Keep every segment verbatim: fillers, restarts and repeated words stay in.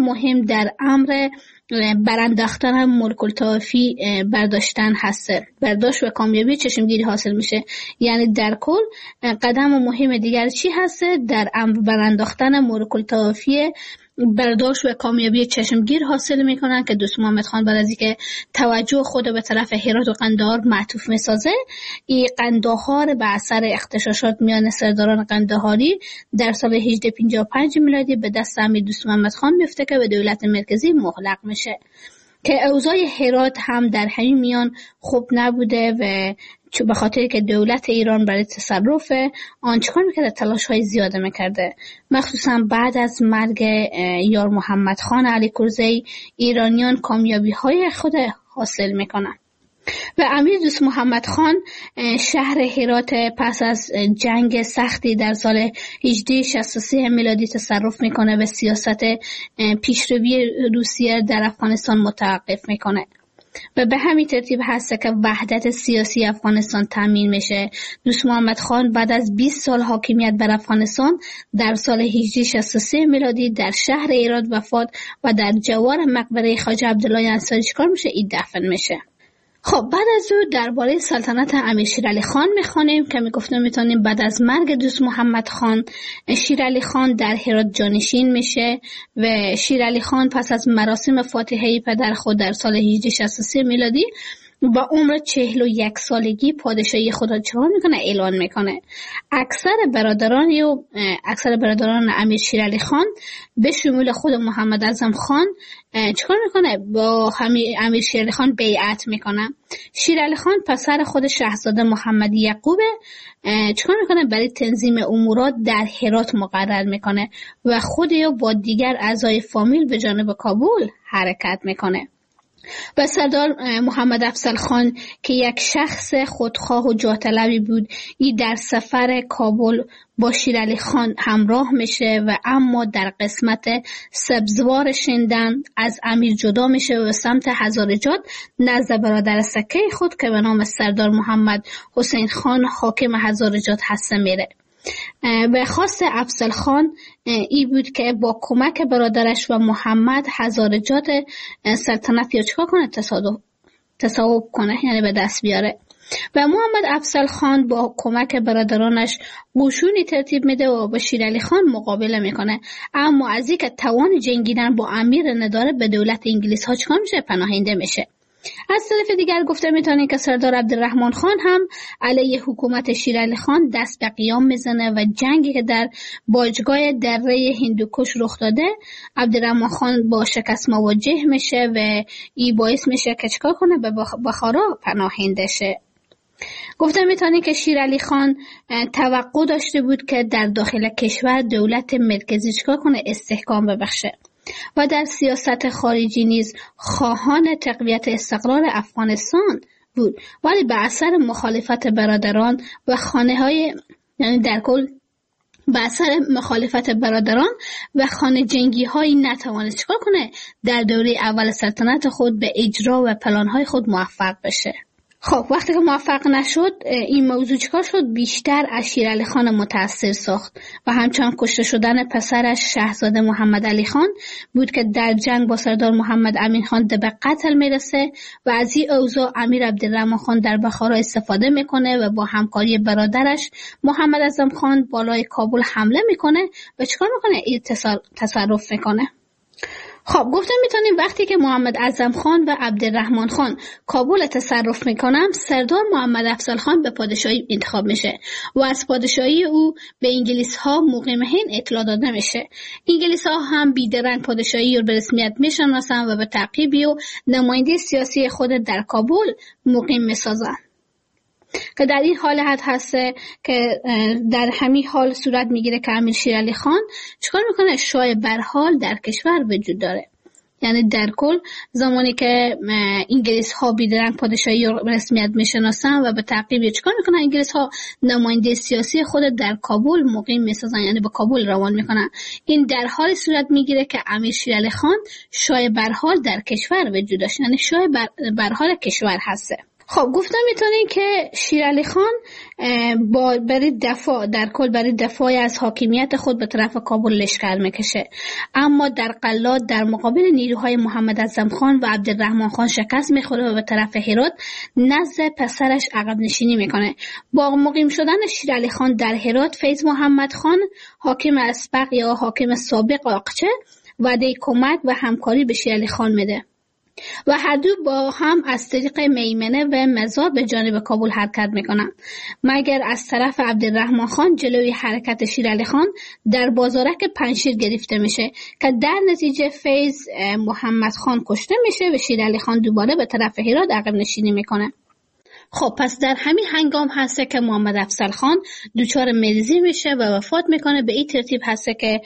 مهم در امر برانداختن ملک الطوافی برداشتن هست. برداشت و کامیابی چشمگیری حاصل میشه. یعنی در کل قدم مهم دیگر چی هست؟ در امر برانداختن ملک الطوافی برداشت و کامیابی چشمگیر حاصل میکنن که دوست محمد خان بعد از اینکه توجه خود به طرف هرات و قندهار معطوف میسازه، این قندهار به اثر اغتشاشات میان سرداران قندهاری در سال هجده پنجاه و پنج میلادی به دست امیر دوست محمد خان میفته که به دولت مرکزی مغلق میشه که اوضاع هرات هم در همین میان خوب نبوده و به خاطر که دولت ایران برای تصرف آن چکار میکرده؟ تلاش های زیاده میکرده. مخصوصا بعد از مرگ یار محمد خان علی کرزی ایرانیان کامیابی های خود حاصل میکنن و امیر دوست محمد خان شهر هرات پس از جنگ سختی در سال هجده شصت و سه میلادی تصرف میکنه و سیاست پیشروی روسیه در افغانستان متوقف میکنه و به همین ترتیب هست که وحدت سیاسی افغانستان تامین میشه. دوست محمد خان بعد از بیست سال حاکمیت بر افغانستان در سال هجده شصت و سه میلادی در شهر هرات وفات و در جوار مقبره خواجه عبدالله انصاری چیکار میشه؟ این دفن میشه. خب بعد از او درباره سلطنت امیر شیرعلی خان میخوانیم که میگفتم میتونیم بعد از مرگ دوست محمد خان شیرعلی خان در هرات جانشین میشه و شیرعلی خان پس از مراسم فاتحه پدر خود در سال هجده شصت و سه میلادی با عمر چهل و یک سالگی پادشاهی خود را چهار میکنه اعلان میکنه. اکثر برادران و اکثر برادران امیر شیرعلی خان به شمول خود محمد اعظم خان چیکار میکنه؟ با امیر شیرعلی خان بیعت میکنه. شیرعلی خان پسر خود شاهزاده محمد یعقوب چیکار میکنه؟ برای تنظیم امورات در هرات مقرر میکنه و خود یا با دیگر اعضای فامیل به جانب کابل حرکت میکنه. و سردار محمد افضل خان که یک شخص خودخواه و جاه طلبی بود، این در سفر کابل با شیرعلی خان همراه میشه و اما در قسمت سبزوار شندن از امیر جدا میشه و سمت هزارجات نزد برادر سکه خود که به نام سردار محمد حسین خان حاکم هزارجات هست میره. و خواست افضل خان ای بود که با کمک برادرش و محمد هزارجات سلطنت یا چکا کنه؟ تصادف تصاحب کنه، یعنی به دست بیاره. و محمد افضل خان با کمک برادرانش قشونی ترتیب میده و با شیرعلی خان مقابله میکنه، اما از اینکه توان جنگیدن با امیر نداره به دولت انگلیس ها چکار میشه؟ پناهنده میشه. از طرف دیگر گفته میتونیم که سردار عبدالرحمن خان هم علیه حکومت شیرعلی خان دست به قیام میزنه و جنگی که در باجگاه دره هندوکش رخ داده عبدالرحمن خان با شکست مواجه میشه و این باعث میشه که چیکار کنه؟ به بخارا پناهنده شه. گفته میتونی که شیرعلی خان توقع داشته بود که در داخل کشور دولت مرکزی چیکار کنه؟ استحکام ببخشه و در سیاست خارجی نیز خواهان تقویت استقرار افغانستان بود، ولی به اثر مخالفت برادران و خانه های یعنی در کل به اثر مخالفت برادران و خانه جنگی هایی نتوانست چیکار کنه؟ در دوره اول سلطنت خود به اجرا و پلان های خود موفق بشه. خب وقتی که موفق نشد این موضوع چیکار شد؟ بیشتر از شیرعلی خان متاثر ساخت و همچنان کشته شدن پسرش شاهزاده محمد علی خان بود که در جنگ با سردار محمد امین خان به قتل میرسه و از این اوضاع امیر عبدالرحمن خان در بخارا استفاده میکنه و با همکاری برادرش محمد اعظم خان بالای کابل حمله میکنه و چیکار میکنه؟ این تصرف میکنه. خب گفتم میتونیم وقتی که محمد اعظم خان و عبدالرحمن خان کابل تصرف میکنن، سردار محمد افضل خان به پادشاهی انتخاب میشه و از پادشاهی او به انگلیس ها مقیمهین اطلاع داده میشه. انگلیس ها هم بیدرنگ پادشاهی رو به رسمیت میشناسن و به تعقیبی و نماینده سیاسی خود در کابل مقیم میسازن که در این حالت هسته که در همین حال صورت میگیره که امیر شیرعلی خان چیکار میکنه؟ شاه برحال در کشور وجود داره. یعنی در کل زمانی که انگلیس ها بیدرنگ پادشاهی رو رسمیت میشناسن و به تعقیب چیکار میکنن؟ انگلیس ها نماینده سیاسی خود در کابل مقیم میسازن، یعنی به کابل روان میکنن. این در حال صورت میگیره که امیر شیرعلی خان شاه برحال در کشور وجود داشت، یعنی شاه بر... برحال کشور هسته. خب گفتم میتونین که شیرعلی خان با برای دفاع در کل برای دفاع از حاکمیت خود به طرف کابل لشکر میکشه، اما در قلات در مقابل نیروهای محمد اعظم خان و عبدالرحمن خان شکست میخوره و به طرف هرات نزد پسرش عقب نشینی میکنه. با مقیم شدن شیرعلی خان در هرات، فیض محمد خان حاکم اسبق یا حاکم سابق آقچه وعده کمک و همکاری به شیرعلی خان میده و هر دو با هم از طریق میمنه و مزار به جانب کابل حرکت میکنن، مگر از طرف عبدالرحمن خان جلوی حرکت شیرعلی خان در بازارک پنشیر گرفته میشه که در نتیجه فیض محمد خان کشته میشه و شیرعلی خان دوباره به طرف هرات عقب نشینی میکنه. خب پس در همین هنگام هسته که محمد افضل خان دچار مریضی میشه و وفات میکنه. به این ترتیب هسته که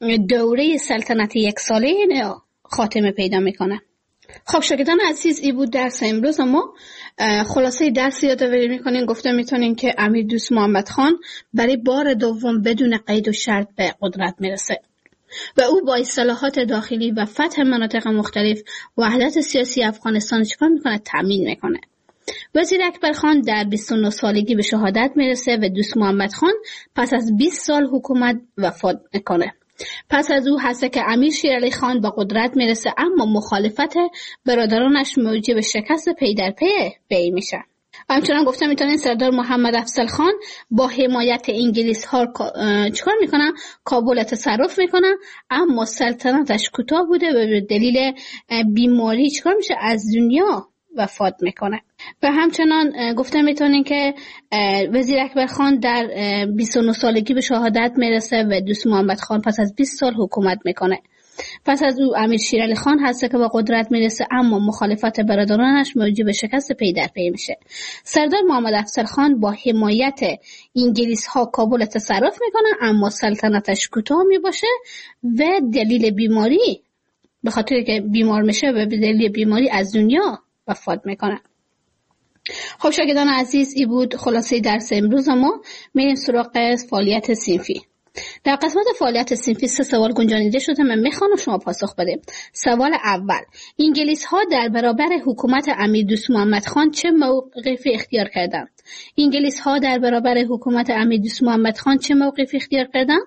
دوره سلطنت یک ساله خاتمه پیدا میکنه. خب شاگردان عزیز، این بود درس امروز. ما خلاصه درس یادآوری میکنیم. گفته میتونیم که امیر دوست محمد خان برای بار دوم بدون قید و شرط به قدرت میرسه و او با اصلاحات داخلی و فتح مناطق مختلف وحدت سیاسی افغانستان چکار میکنه؟ تامین میکنه. وزیر اکبر خان در بیست و نه سالگی به شهادت میرسه و دوست محمد خان پس از بیست سال حکومت وفات میکنه. پس از او هست که امیر شیرعلی خان با قدرت میرسه، اما مخالفت برادرانش موجب شکست پی در پی بی میشه. همچنان گفتم میتونین سردار محمد افضل خان با حمایت انگلیس ها چیکار میکنن؟ کابل تصرف میکنن، اما سلطنتش کوتاه بوده و به دلیل بیماری چیکار میشه؟ از دنیا وفات میکنه. و همچنان گفتم میتونین که وزیر اکبر خان در بیست و نه سالگی به شهادت میرسه و دوست محمد خان پس از بیست سال حکومت میکنه. پس از او امیر شیرعلی خان هست که با قدرت میرسه، اما مخالفت برادرانش موجب شکست پی در پی میشه. سردار محمد افضل خان با حمایت انگلیس ها کابل تصرف میکنه، اما سلطنتش کوتاه میباشه و دلیل بیماری، به خاطر که بیمار میشه و به دلیل بیماری از دنیا وفات میکنه. خب شاگردان عزیز، این بود خلاصه درس امروز. ما میریم سراغ فعالیت صنفی. در قسمت فعالیت صنفی سه سوال گنجانیده شده، من میخوام شما پاسخ بدید. سوال اول: انگلیس ها در برابر حکومت امیر دوست محمد خان چه موقفی اختیار کردند؟ انگلیس ها در برابر حکومت امیر دوست محمد خان چه موقفی اختیار کردند؟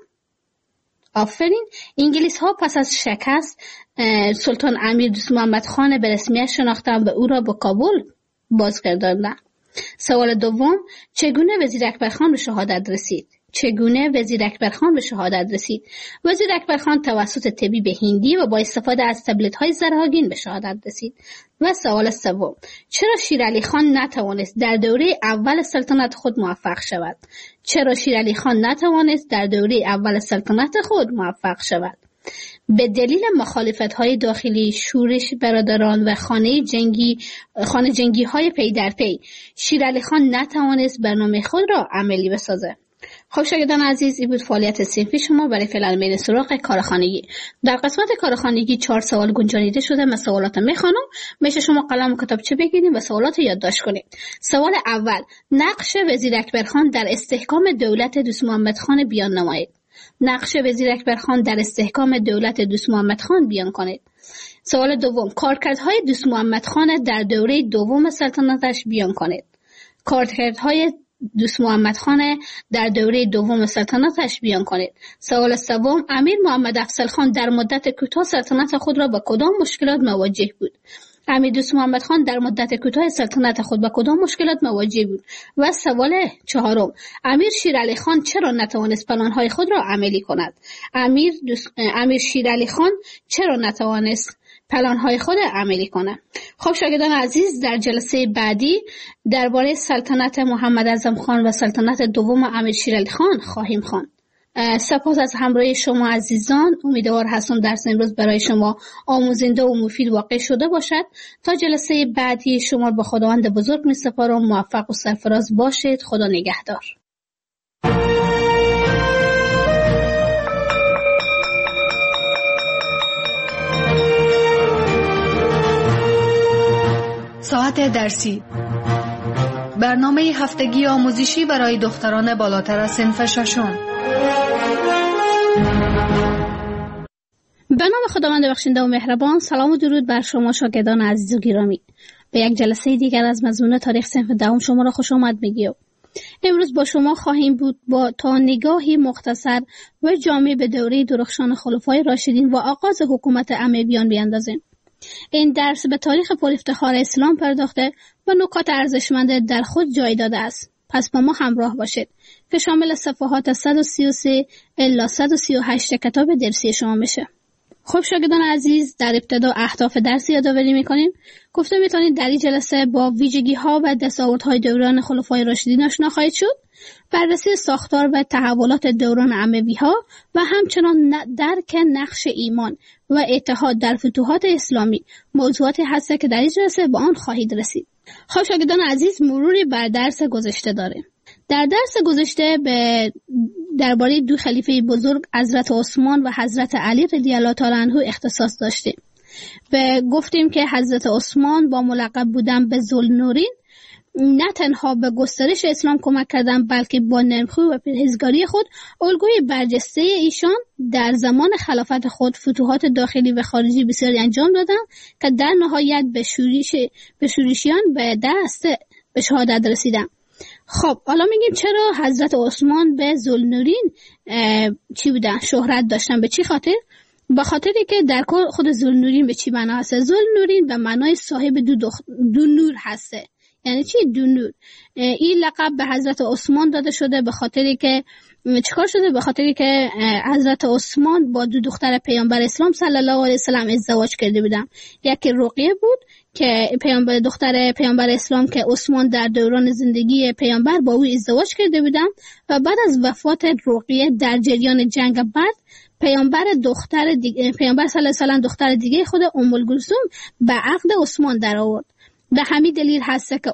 آفرین. انگلیس ها پس از شکست سلطان امیر دوست محمد خان به رسمیت شناختند و او را به کابل بازگرداندند. سوال دوم: چگونه وزیر اکبر خان به شهادت رسید؟ چگونه وزیر اکبر خان به شهادت رسید؟ وزیر اکبر خان توسط طبیب هندی و با استفاده از تبلت های زرهاگین به شهادت رسید. و سوال سوم: چرا شیرعلی خان نتوانست در دوره اول سلطنت خود موفق شود؟ چرا شیرعلی خان نتوانست در دوره اول سلطنت خود موفق شود؟ به دلیل مخالفت‌های داخلی، شورش برادران و خانه جنگی خانه جنگی های پی در پی، شیرعلی خان نتوانست برنامه خود را عملی بسازه. خب شاگردان عزیز، این بود فعالیت صنفی شما. برای فعلا میریم سراغ کارخانگی. در قسمت کارخانگی چهار سوال گنجانیده شده. من سوالات میخوانم، میشه شما قلم و کتابچه بگیرید و سوالات یادداشت کنید. سوال اول: نقش وزیر اکبر خان در استحکام دولت دوست محمد خان بیان نمایید. نقش وزیر اکبر خان در استحکام دولت دوست محمد خان بیان کنید. سوال دوم: کارکردهای دوست محمد خان در دوره دوم سلطنتش بیان کنید. کارکردهای دوست محمد خان در دوره دوم سلطنتش بیان کنید. سوال سوم: امیر محمد افضل خان در مدت کوتاه سلطنت خود را با کدام مشکلات مواجه بود؟ امیر دوست محمد خان در مدت کوتاه سلطنت خود با کدام مشکلات مواجه بود؟ و سوال چهارم: امیر شیرعلی خان چرا نتوانست پلان‌های خود را عملی کند؟ امیر دوست... امیر شیرعلی خان چرا نتوانست پلان‌های خود عملی کنه؟ خب شاگردان عزیز، در جلسه بعدی درباره سلطنت محمد اعظم خان و سلطنت دوم امیر شیرعلی خان خواهیم خواند. سپاس از همراهی شما عزیزان. امیدوار هستم درس امروز برای شما آموزنده و مفید واقع شده باشد. تا جلسه بعدی شما با خداوند بزرگ می سپارم. موفق و سرفراز باشید. خدا نگهدار. ساعت درسی، برنامه هفتگی آموزشی برای دختران بالاتر از صنف ششم. به نام خداوند بخشنده و مهربان. سلام و درود بر شما شاگردان عزیز و گرامی. به یک جلسه دیگر از مضمون تاریخ صنف دهم شما را خوش آمد میگیم. امروز با شما خواهیم بود با تا نگاهی مختصر و جامع به دوره درخشان خلفای راشدین و آغاز حکومت امویان بیاندازیم. این درس به تاریخ پرافتخار اسلام پرداخته و نکات ارزشمند در خود جای داده است. پس با ما همراه باشید که شامل صفحات صد و سی و سه الی صد و سی و هشت کتاب درسی شما میشه. خب شاگردان عزیز، در ابتدا اهداف درس یادآوری میکنیم. گفته میتونید در این جلسه با ویژگی ها و دستاوردهای دوران خلفای راشدین آشنا خواهید شد، بررسی ساختار و تحولات دوران اموی ها و همچنان درک نقش ایمان و اتحاد در فتوحات اسلامی موضوعاتی هست که در این جلسه با آن خواهید رسید. خب شاگردان عزیز، مروری بر درس گذشته داریم. در درس گذشته به درباره دو خلیفه بزرگ حضرت عثمان و حضرت علی رضی الله تعالی عنه اختصاص داشتیم و گفتیم که حضرت عثمان با ملقب بودن به ذوالنورین نه تنها به گسترش اسلام کمک کردند، بلکه با نرم‌خویی و پرهیزگاری خود الگوی برجسته ایشان در زمان خلافت خود فتوحات داخلی و خارجی بسیاری انجام دادند که در نهایت به شورش به شورشیان به دست به شهادت رسیدند. خب حالا میگیم چرا حضرت عثمان به ذوالنورین چی بودن؟ شهرت داشتن. به چی خاطر؟ به خاطری که در کل خود ذوالنورین به چی معنا هست؟ ذوالنورین به معنای صاحب دو, دخ... دو نور هسته. یعنی چی دو نور؟ این لقب به حضرت عثمان داده شده به خاطری که چیکار شده؟ به خاطری که حضرت عثمان با دو دختر پیامبر اسلام صلی الله علیه و سلم ازدواج کرده بودن. یکی رقیه بود که پیامبر دختر پیامبر اسلام که عثمان در دوران زندگی پیامبر با او ازدواج کرده بودن و بعد از وفات رقیه در جریان جنگ بعد پیامبر دختر دیگه پیامبر صلی الله علیه و سلم دختر دیگه خود ام الکلثوم به عقد عثمان در آورد. به همین دلیل هست که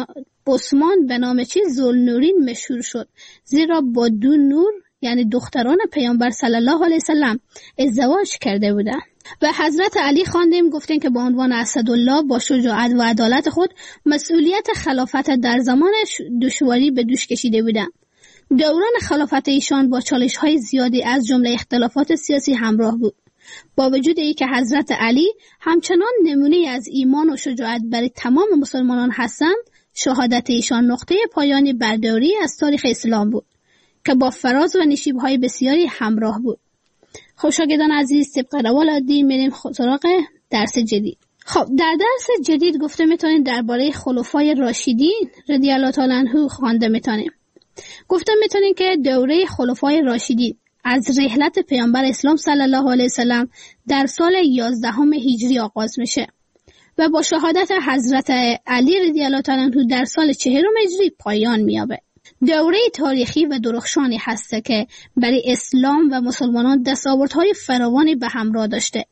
عثمان به نام چی ذوالنورین مشهور شد، زیرا با دو نور یعنی دختران پیامبر صلی الله علیه و سلم ازدواج کرده بودند. و حضرت علی خواندیم گفتیم که با عنوان اسدالله با شجاعت و عدالت خود مسئولیت خلافت در زمان دشواری به دوش کشیده بودند. دوران خلافت ایشان با چالش‌های زیادی از جمله اختلافات سیاسی همراه بود. با وجود ای که حضرت علی همچنان نمونه از ایمان و شجاعت برای تمام مسلمانان هستند، شهادت ایشان نقطه پایانی بر دوره از تاریخ اسلام بود که با فراز و نشیب‌های بسیاری همراه بود. خب شاگردان عزیز، طبق روال عادی میریم سراغ درس جدید. خب در درس جدید گفته میتونیم درباره خلفای راشدین رضی الله تعالی عنهم خوانده میتونیم. گفته میتونیم که دوره خلفای راشدین از رحلت پیامبر اسلام صلی الله علیه و سلم در سال یازدهم هجری آغاز میشه و با شهادت حضرت علی رضی الله تعالی عنه در سال چهارم هجری پایان مییابه. دوره تاریخی و درخشانی هسته که برای اسلام و مسلمانان دستاوردهای فراوانی به همراه داشته.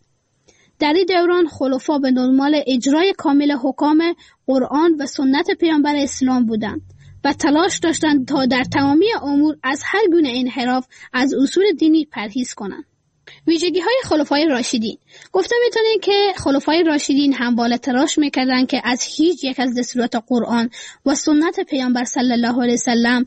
در این دوران خلفا به دنبال اجرای کامل حکام قرآن و سنت پیامبر اسلام بودند و تلاش داشتند تا در تمامی امور از هر گونه انحراف از اصول دینی پرهیز کنند. ویژگی های خلفای راشدین. گفته میتونیم که خلفای راشدین همواره تلاش میکردند که از هیچ یک از دستورات قرآن و سنت پیامبر صلی الله علیه وسلم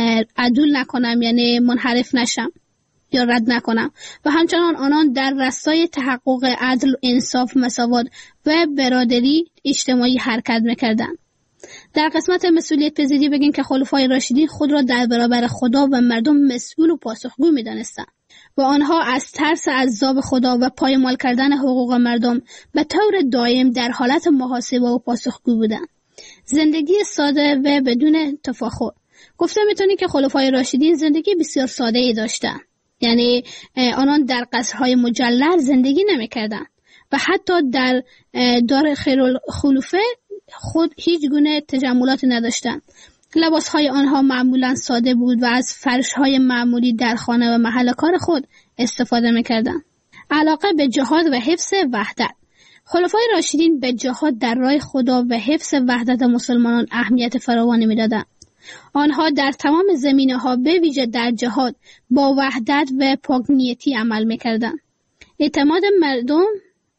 عدول نکنم، یعنی منحرف نشم یا رد نکنم، و همچنان آنان در راستای تحقق عدل، انصاف، مساوات و برادری اجتماعی حرکت میکردند. در قسمت مسئولیت پذیری بگیم که خلفای راشدین خود را در برابر خدا و مردم مسئول و پاسخگو می‌دانستند و آنها از ترس عذاب خدا و پایمال کردن حقوق مردم به طور دائم در حالت محاسبه و پاسخگو بودند. زندگی ساده و بدون تفاخر. گفته میتونی که خلفای راشدین زندگی بسیار ساده ای داشتند، یعنی آنان در قصرهای مجلل زندگی نمی‌کردند و حتی در دار خیرالخلفه خود هیچ گونه تجملاتی نداشتند. لباسهای آنها معمولا ساده بود و از فرشهای معمولی در خانه و محل کار خود استفاده میکردند. علاقه به جهاد و حفظ وحدت. خلفای راشدین به جهاد در راه خدا و حفظ وحدت مسلمانان اهمیت فراوانی میدادند. آنها در تمام زمینه‌ها به ویژه در جهاد با وحدت و پاک‌نیتی عمل میکردند. اعتماد مردم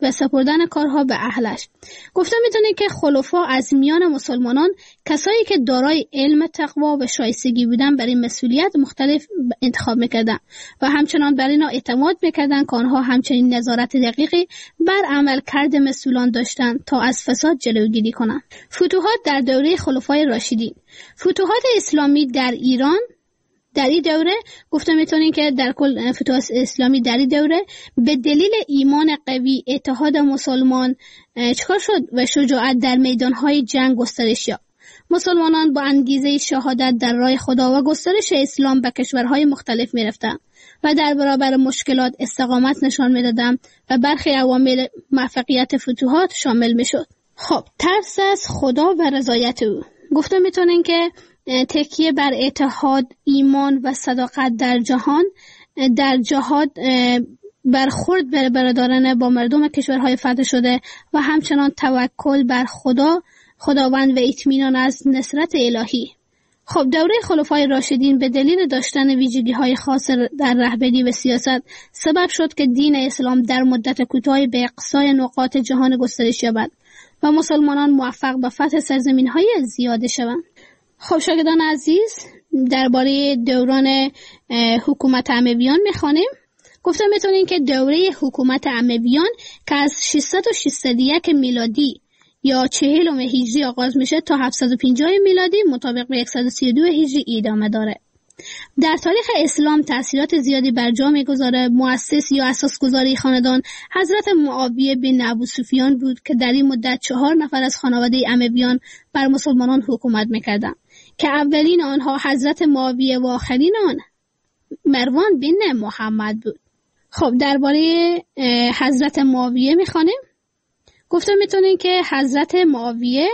و سپردن کارها به اهلش. گفته میتونه که خلفا از میان مسلمانان کسایی که دارای علم، تقوا و شایستگی بودن برای مسئولیت مختلف انتخاب میکردن و همچنان بر اینا اعتماد میکردن که آنها همچنین نظارت دقیقی بر عمل کرد مسئولان داشتن تا از فساد جلوگیری کنند. فتوحات در دوره خلفای راشدین. فتوحات اسلامی در ایران در این دوره گفته میتونین که در کل فتوحات اسلامی در این دوره به دلیل ایمان قوی، اتحاد مسلمان چکار شد و شجاعت در میدانهای جنگ گسترش یافت. مسلمانان با انگیزه شهادت در راه خدا و گسترش اسلام به کشورهای مختلف میرفتند و در برابر مشکلات استقامت نشان میدادند و برخی عوامل موفقیت فتوحات شامل میشد. خب ترس از خدا و رضایت او. گفته میتونین که تکیه بر اتحاد، ایمان و صداقت در جهان در جهاد برخورد بر برادرانه با مردم کشورهای فتح شده و همچنان توکل بر خدا خداوند و اطمینان از نصرت الهی. خب دوره خلفای راشدین به دلیل داشتن ویژگی‌های خاص در رهبری و سیاست سبب شد که دین اسلام در مدت کوتاهی به اقصای نقاط جهان گسترش یابد و مسلمانان موفق به فتح سرزمین‌های زیاده شوند. خب شاگردان عزیز، درباره دوران حکومت امویان می‌خوانیم. گفتم میتونین که دوره حکومت امویان که از ششصد و شصت و یک میلادی یا چهلم هجری آغاز میشه تا هفتصد و پنجاه میلادی مطابق به صد و سی و دو هجری ادامه داره. در تاریخ اسلام تأثیرات زیادی بر جا میگذاره. مؤسس یا اساسگذاری خاندان حضرت معاویه بن ابو سفیان بود که در این مدت چهار نفر از خانواده امویان بر مسلمانان حکومت میکردند که اولین آنها حضرت معاویه و آخرین آن مروان بن محمد بود. خب درباره حضرت معاویه میخوانیم. گفتم میتونین که حضرت معاویه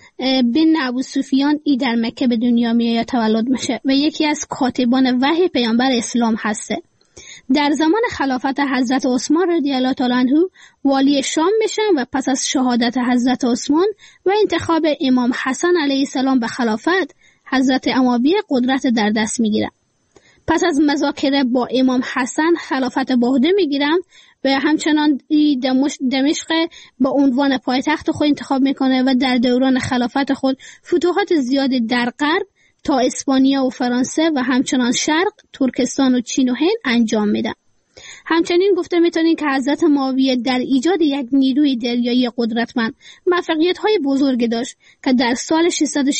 بن ابو سفیان ای در مکه به دنیا میاد تولد میشه و یکی از کاتبان وحی پیامبر اسلام هسته. در زمان خلافت حضرت عثمان رضی الله تعالی عنه والی شام میشن و پس از شهادت حضرت عثمان و انتخاب امام حسن علیه السلام به خلافت، حضرت معاویه قدرت در دست میگیرن. پس از مذاکره با امام حسن خلافت به عهده میگیرن و همچنان دمشق با عنوان پایتخت خود انتخاب میکنه و در دوران خلافت خود فتوحات زیادی در غرب تا اسپانیا و فرانسه و همچنان شرق، ترکستان و چین و هند انجام میدن. همچنین گفته میتونین که حضرت معاویه در ایجاد یک نیروی دریایی قدرتمند موفقیت‌های بزرگی داشت که در سال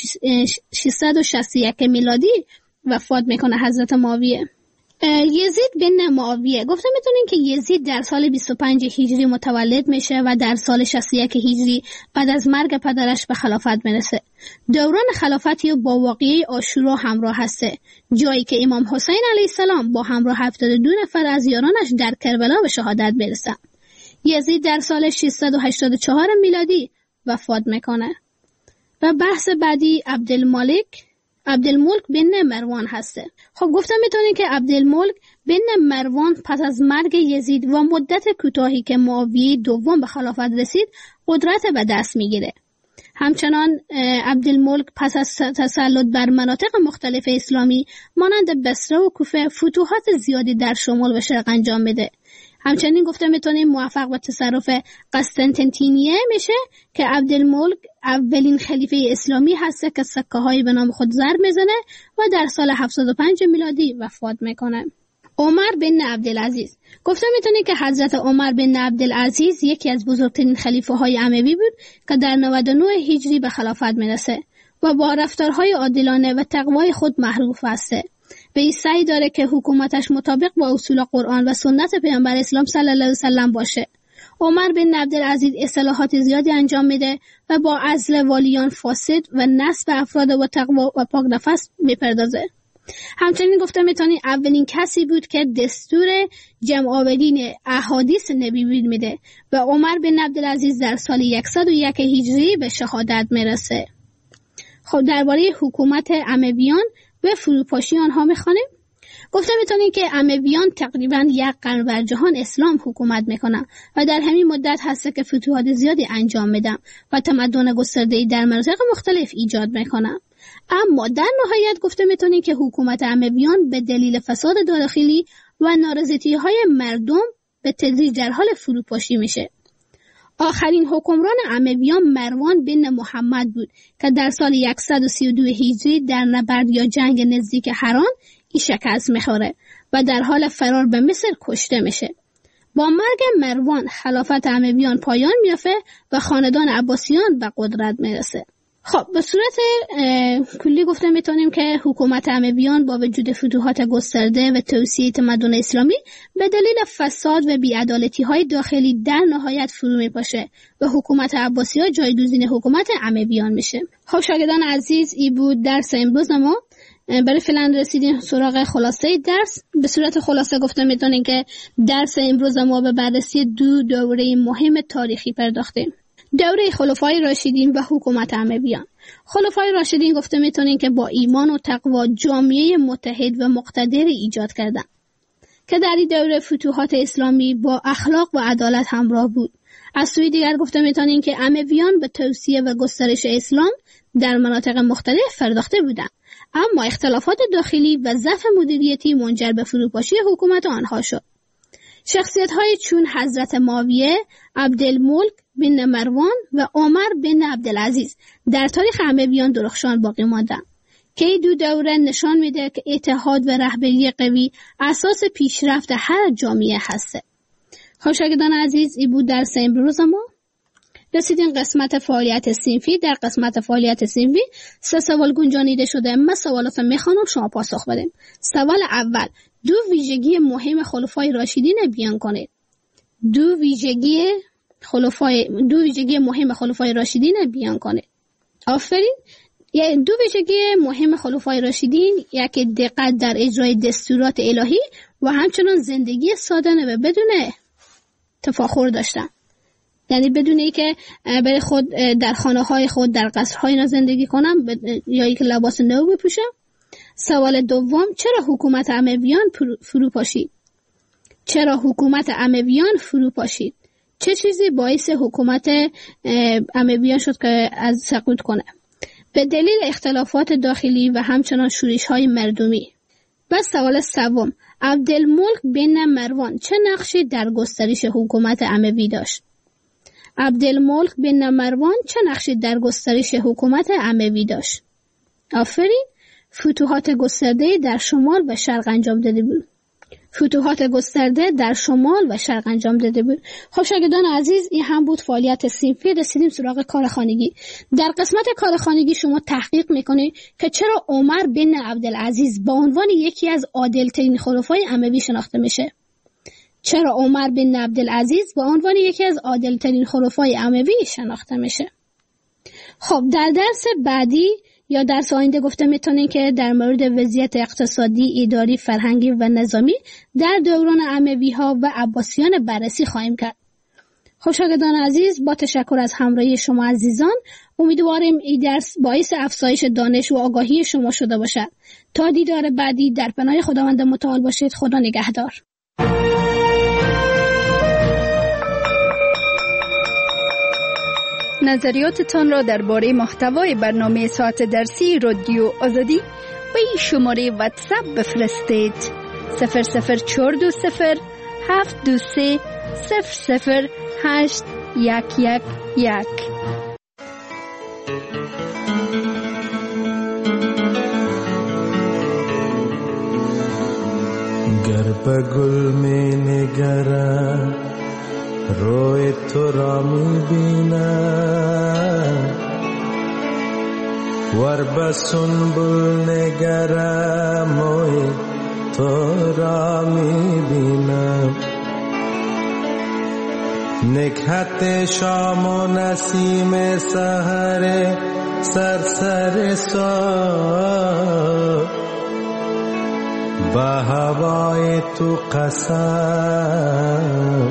ششصد و شصت و یک میلادی وفات میکنه حضرت معاویه. یزید بن معاویه. گفته میتونین که یزید در سال بیست و پنج هجری متولد میشه و در سال شصت و یک هجری بعد از مرگ پدرش به خلافت میرسه. دوران خلافتی با واقعه عاشورا همراه هسته، جایی که امام حسین علیه السلام با همراه هفتاد و دو نفر از یارانش در کربلا به شهادت برسن. یزید در سال ششصد و هشتاد و چهار میلادی وفات میکنه. و بحث بعدی عبدالملک عبدالملک بن مروان هسته. خب گفتم میتونین که عبدالملک بن مروان پس از مرگ یزید و مدت کوتاهی که معاویه دوم به خلافت رسید قدرت به دست میگیره. همچنان عبدالملک پس از تسلط بر مناطق مختلف اسلامی مانند بصره و کوفه فتوحات زیادی در شمال و شرق انجام میده. همچنین گفته میتونیم موفق به تصرف قسطنطنیه میشه که عبدالملک اولین خلیفه اسلامی هسته که سکه های به نام خود ضرب میزنه و در سال هفتاد و پنج میلادی وفات میکنه. عمر بن عبدالعزیز. گفته میتونیم که حضرت عمر بن عبدالعزیز یکی از بزرگترین خلیفه های اموی بود که در نود و نه هجری به خلافت میرسه و با رفتارهای عادلانه و تقوای خود معروف هسته. و این سعی داره که حکومتش مطابق با اصول قرآن و سنت پیامبر اسلام صلی الله علیه و سلم باشه. عمر بن عبدالعزیز اصلاحات زیادی انجام میده و با عزل والیان فاسد و نصب افراد با تقوا و پاک نفس میپردازه. همچنین گفته میتونی اولین کسی بود که دستور جمع آورین احادیث نبی میده و عمر بن عبدالعزیز در سال صد و یک هجری به شهادت میرسه. خب درباره حکومت امویان و فروپاشی آنها میخوانیم. گفته میتونیم که امویان تقریبا یک قرن بر جهان اسلام حکومت میکنن و در همین مدت هست که فتوحات زیادی انجام میدن و تمدن گسترده‌ای در مناطق مختلف ایجاد میکنن. اما در نهایت گفته میتونیم که حکومت امویان به دلیل فساد داخلی و نارضایتی‌های مردم به تدریج در حال فروپاشی میشه. آخرین حکمران امویان مروان بن محمد بود که در سال صد و سی و دو هجری در نبرد یا جنگ نزدیک حران این شکست میخوره و در حال فرار به مصر کشته میشه. با مرگ مروان خلافت امویان پایان میافته و خاندان عباسیان به قدرت میرسه. خب به صورت کلی گفته میتونیم که حکومت امویان با وجود فتوحات گسترده و توسعه تمدن اسلامی به دلیل فساد و بی‌عدالتی‌های داخلی در نهایت فرو میپاشه و حکومت عباسی‌ها جایگزین حکومت امویان میشه. خب شاگردان عزیز، این بود درس امروز ما. برای فعلا رسیدیم سراغ خلاصه درس. به صورت خلاصه گفته میتونیم که درس امروز ما به بررسی دو دوره مهم تاریخی پرداختیم. دوره خلفای راشدین و حکومت امویان. خلفای راشدین گفته میتونین که با ایمان و تقوا جامعه متحد و مقتدر ایجاد کردن که در این دوره فتوحات اسلامی با اخلاق و عدالت همراه بود. از سوی دیگر گفته میتونین که امویان به توسعه و گسترش اسلام در مناطق مختلف پرداخته بودند، اما اختلافات داخلی و ضعف مدیریتی منجر به فروپاشی حکومت آنها شد. شخصیت‌های چون حضرت معاویه، عبدالملک بن مروان و عمر بن عبدالعزیز در تاریخ امویان درخشان باقی ماندند که این دو دوره نشان میده که اتحاد و رهبری قوی اساس پیشرفت هر جامعه هسته. خب شاگردان عزیز، این بود درس امروز ما. رسیدیم قسمت فعالیت صنفی. در قسمت فعالیت صنفی سه سوال گنجانیده شده. من سوالات میخوانم، شما پاسخ بدین. سوال اول: دو ویژگی مهم خلفای راشدین بیان کنید. دو ویژگی خلفای دو ویژگی مهم خلفای راشدین بیان کنید. آفرین. یعنی دو ویژگی مهم خلفای راشدین، یکی دقت در اجرای دستورات الهی و همچنان زندگی سادانه و بدون تفاخر داشتن. یعنی بدون اینکه برای خود در خانه‌های خود در قصرهای اینا زندگی کنم یا اینکه لباس نو بپوشم. سوال دوم: چرا حکومت امویان فرو پاشید؟ چرا حکومت امویان فرو پاشید؟ چه چیزی باعث حکومت امویان شد که از سقوط کنه؟ به دلیل اختلافات داخلی و همچنان شورش‌های مردمی. و سوال سوم: عبدالملک بن مروان چه نقشی در گسترش حکومت اموی داشت؟ عبدالملک بن مروان چه نقشی در گسترش حکومت اموی داشت؟ آفرین. فتوحات گسترده در شمال و شرق انجام داده بود. فتوحات گسترده در شمال و شرق انجام داده بود. خب شاگردان عزیز، این هم بود فعالیت صنفی. رسیدیم سراغ کارخانگی. در قسمت کارخانگی شما تحقیق میکنید که چرا عمر بن عبدالعزیز به عنوان یکی از عادل‌ترین خلفای اموی شناخته میشه. چرا عمر بن عبدالعزیز به عنوان یکی از عادل‌ترین خلفای اموی شناخته میشه. خب در درس بعدی یا درس آینده گفته میتونین که در مورد وضعیت اقتصادی، اداری، فرهنگی و نظامی در دوران اموی ها و عباسیان بررسی خواهیم کرد. خب شاگردان عزیز، با تشکر از همراهی شما عزیزان، امیدواریم این درس باعث افزایش دانش و آگاهی شما شده باشد. تا دیدار بعدی، در پناه خداوند متعال باشید. خدا نگهدار. نظریاتتان را درباره محتوای برنامه ساعت درسی رادیو آزادی به این شماره واتساپ بفرستید: صفر صفر چهار دو صفر هفت دو سه صفر صفر هشت یک یک یک. گر به گل می نگرم روی تو را می بینم، ور به سنبل نگرم موی تو را می بینم. نکهت شام و نسیم سحر سرسر سا، به هوای تو قسم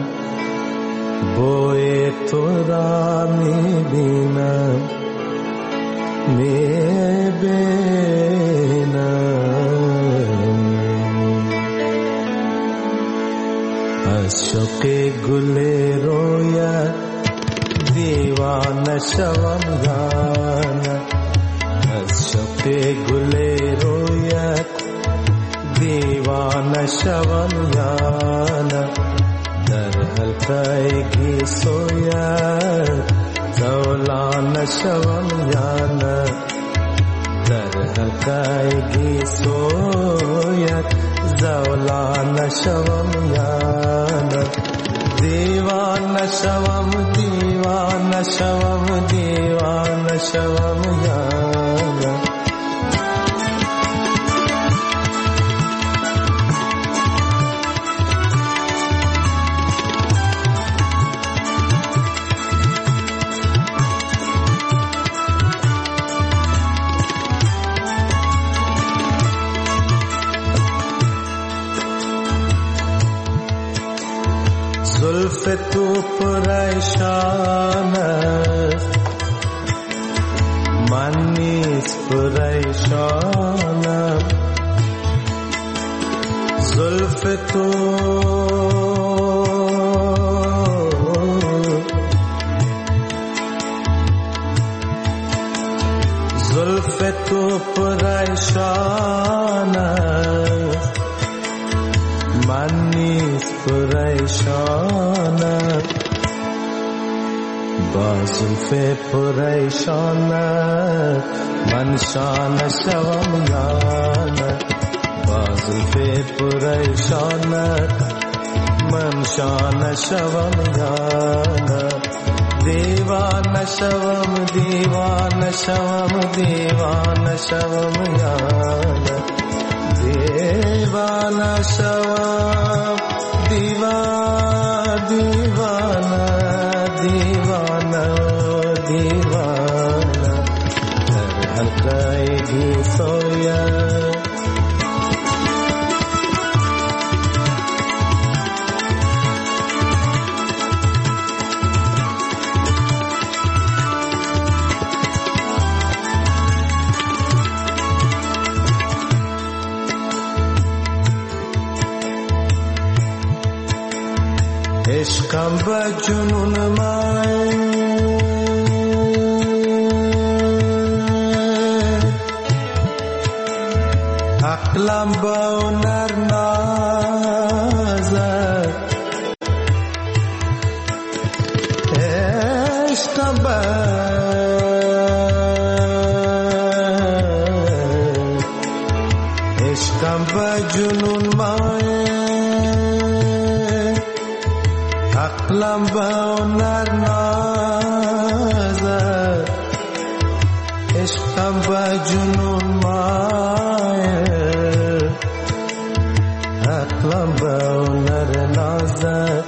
بوی تو را می بینم می بینم. از شوق گل رویت دیوانه شوم یانه، از شوق گل رویت دیوانه شوم یانه، در حلقه گی سویت نشوم یا نه در حلقه گیسویت زولا نشوم یا نه دیوان نشوم دیوان نشوم دیوان نشوم یا نه زلف تو پریشان است من نیز پریشانم زلف تو زلف تو پریشان است من نیز پریشانم با زلف پریشانم من شان شوم یا نه با زلف پریشانم من شان شوم یا نه دیوان شوم دیوان شوم دیوان شوم یا نه دیوان شوم دیوان دیوان دیوان دیوان در حلقه گیسویت عشقم به جنون من عقلم به هنر نازد عشقم به عشقم به جنون من عقلم به هنر نازد عشقم به جنون مایل عقلم به هنر نازد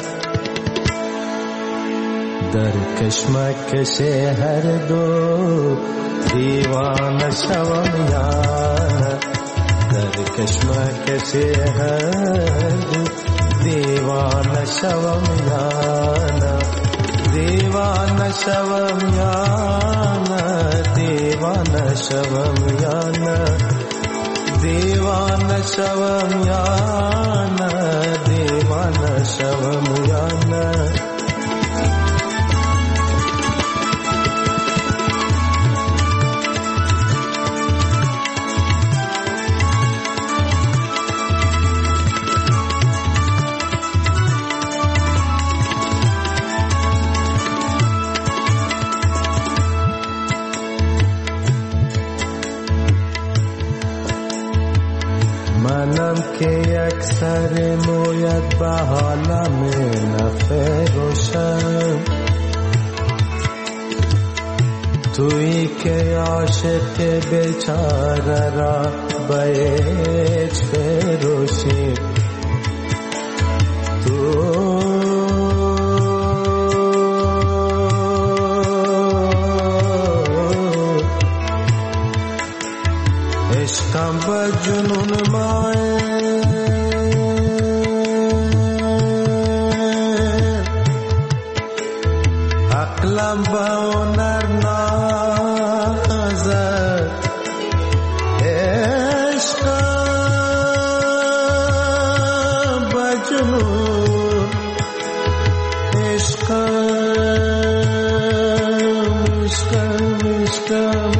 در کشمکش هر دو دیوان شوم یا نه در کشمکش هر دو دیوان شوم یا نه دیوان شوم یا نه دیوان شوم یا نه دیوان شوم یا نه دیوان شوم یا نه منم که یک سر مویت به حالم نفروشم تویی که عاشق بیچاره را به هیچ فروشی تو عشقم به جنون مایل عقلم به هنر نازد عشقم به جنون عشقم عشقم عشقم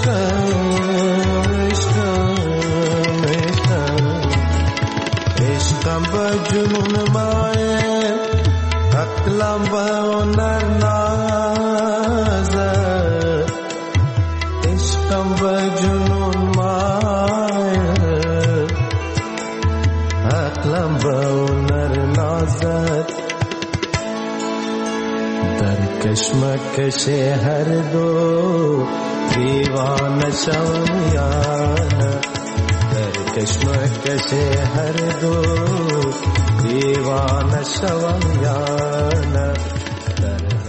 عشقم به جنون مایل عقلم به هنر نازد कश्मकश हर दो दीवान शवयान दर कश्मकश हर दो दीवान शवयान